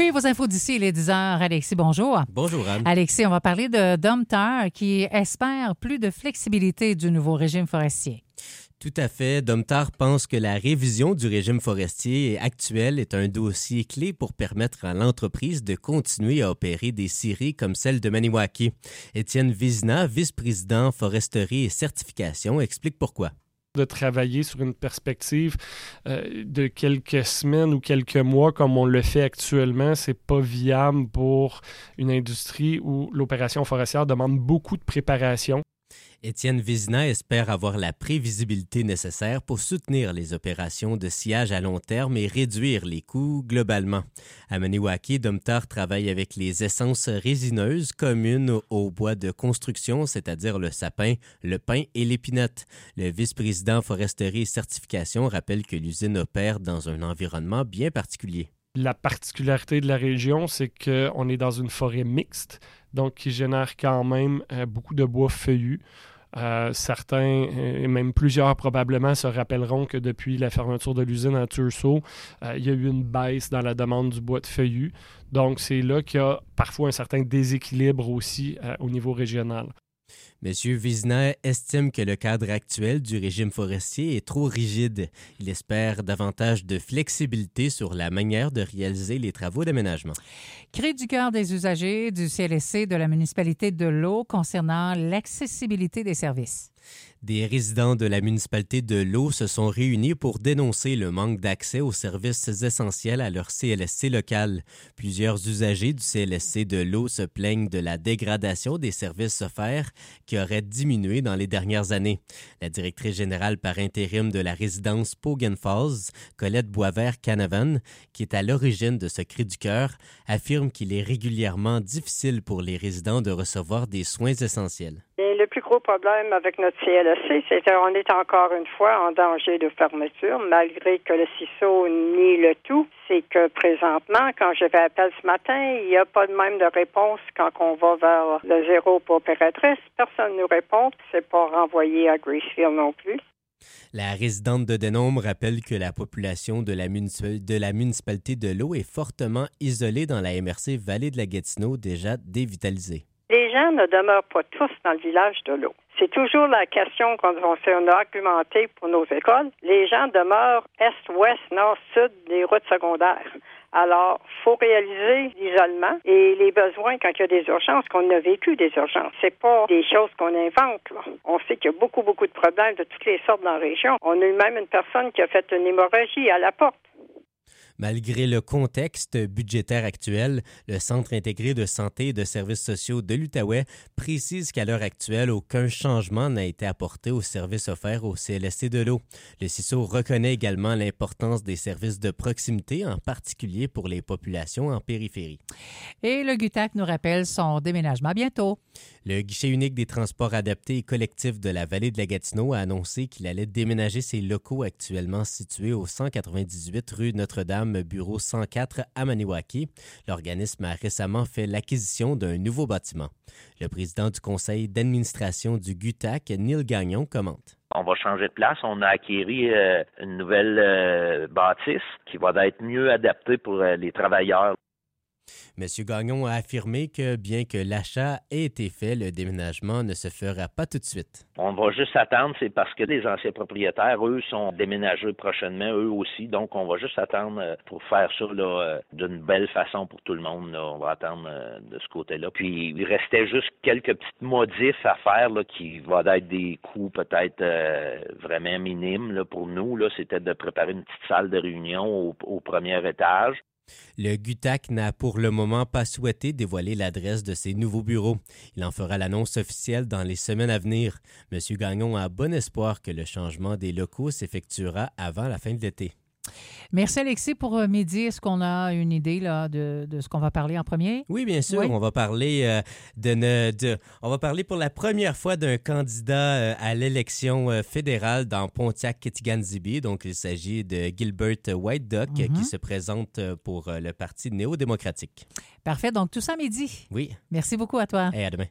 Oui, vos infos d'ici, il est 10 heures. Alexis, bonjour. Bonjour, Anne. Alexis, on va parler de Domtar qui espère plus de flexibilité du nouveau régime forestier. Tout à fait. Domtar pense que la révision du régime forestier actuel est un dossier clé pour permettre à l'entreprise de continuer à opérer des scieries comme celle de Maniwaki. Étienne Vézina, vice-président foresterie et certification, explique pourquoi. De travailler sur une perspective de quelques semaines ou quelques mois comme on le fait actuellement, c'est pas viable pour une industrie où l'opération forestière demande beaucoup de préparation. Étienne Vézina espère avoir la prévisibilité nécessaire pour soutenir les opérations de sciage à long terme et réduire les coûts globalement. À Maniwaki, Domtar travaille avec les essences résineuses communes au bois de construction, c'est-à-dire le sapin, le pin et l'épinette. Le vice-président foresterie et certification rappelle que l'usine opère dans un environnement bien particulier. La particularité de la région, c'est qu'on est dans une forêt mixte, donc qui génère quand même beaucoup de bois feuillu. Certains, et même plusieurs probablement, se rappelleront que depuis la fermeture de l'usine à Thurso, il y a eu une baisse dans la demande du bois de feuillu. Donc, c'est là qu'il y a parfois un certain déséquilibre aussi au niveau régional. M. Vézina estime que le cadre actuel du régime forestier est trop rigide. Il espère davantage de flexibilité sur la manière de réaliser les travaux d'aménagement. Cri du cœur des usagers du CLSC de la municipalité de l'Eau concernant l'accessibilité des services. Des résidents de la municipalité de l'Eau se sont réunis pour dénoncer le manque d'accès aux services essentiels à leur CLSC local. Plusieurs usagers du CLSC de l'Eau se plaignent de la dégradation des services offerts qui auraient diminué dans les dernières années. La directrice générale par intérim de la résidence Pogan Falls, Colette Boisvert-Canavan, qui est à l'origine de ce cri du cœur, affirme qu'il est régulièrement difficile pour les résidents de recevoir des soins essentiels. Et le plus gros problème avec notre CLSC, c'est qu'on est encore une fois en danger de fermeture, malgré que le CISO nie le tout. C'est que présentement, quand je fais appel ce matin, il n'y a pas de même de réponse quand on va vers le zéro pour opératrice. Personne ne nous répond. C'est pas renvoyé à Gracefield non plus. La résidente de Denôme rappelle que la population de la municipalité de l'Eau est fortement isolée dans la MRC Vallée de la Gatineau, déjà dévitalisée. Les gens ne demeurent pas tous dans le village de l'Eau. C'est toujours la question qu'on a argumentée pour nos écoles. Les gens demeurent est, ouest, nord, sud des routes secondaires. Alors, il faut réaliser l'isolement et les besoins quand il y a des urgences, qu'on a vécu des urgences. C'est pas des choses qu'on invente, là. On sait qu'il y a beaucoup de problèmes de toutes les sortes dans la région. On a eu même une personne qui a fait une hémorragie à la porte. Malgré le contexte budgétaire actuel, le Centre intégré de santé et de services sociaux de l'Outaouais précise qu'à l'heure actuelle, aucun changement n'a été apporté aux services offerts au CLSC de l'Eau. Le CISO reconnaît également l'importance des services de proximité, en particulier pour les populations en périphérie. Et le GUTAC nous rappelle son déménagement à bientôt. Le guichet unique des transports adaptés et collectifs de la vallée de la Gatineau a annoncé qu'il allait déménager ses locaux actuellement situés au 198 rue Notre-Dame, bureau 104 à Maniwaki. L'organisme a récemment fait l'acquisition d'un nouveau bâtiment. Le président du conseil d'administration du GUTAC, Neil Gagnon, commente. On va changer de place. On a acquéri une nouvelle bâtisse qui va être mieux adaptée pour les travailleurs. M. Gagnon a affirmé que bien que l'achat ait été fait, le déménagement ne se fera pas tout de suite. On va juste attendre, c'est parce que les anciens propriétaires, eux, sont déménagés prochainement, eux aussi. Donc, on va juste attendre pour faire ça là, d'une belle façon pour tout le monde. Là. On va attendre de ce côté-là. Puis, il restait juste quelques petites modifs à faire là, qui vont être des coûts peut-être vraiment minimes là, pour nous. Là. C'était de préparer une petite salle de réunion au premier étage. Le GUTAC n'a pour le moment pas souhaité dévoiler l'adresse de ses nouveaux bureaux. Il en fera l'annonce officielle dans les semaines à venir. M. Gagnon a bon espoir que le changement des locaux s'effectuera avant la fin de l'été. Merci Alexis pour midi. Est-ce qu'on a une idée là, de ce qu'on va parler en premier? Oui, bien sûr. Oui. On va parler on va parler pour la première fois d'un candidat à l'élection fédérale dans Pontiac-Kitigan-Zibi. Donc, il s'agit de Gilbert White Duck qui se présente pour le Parti néo-démocratique. Parfait. Donc, tout ça midi. Oui. Merci beaucoup à toi. Et à demain.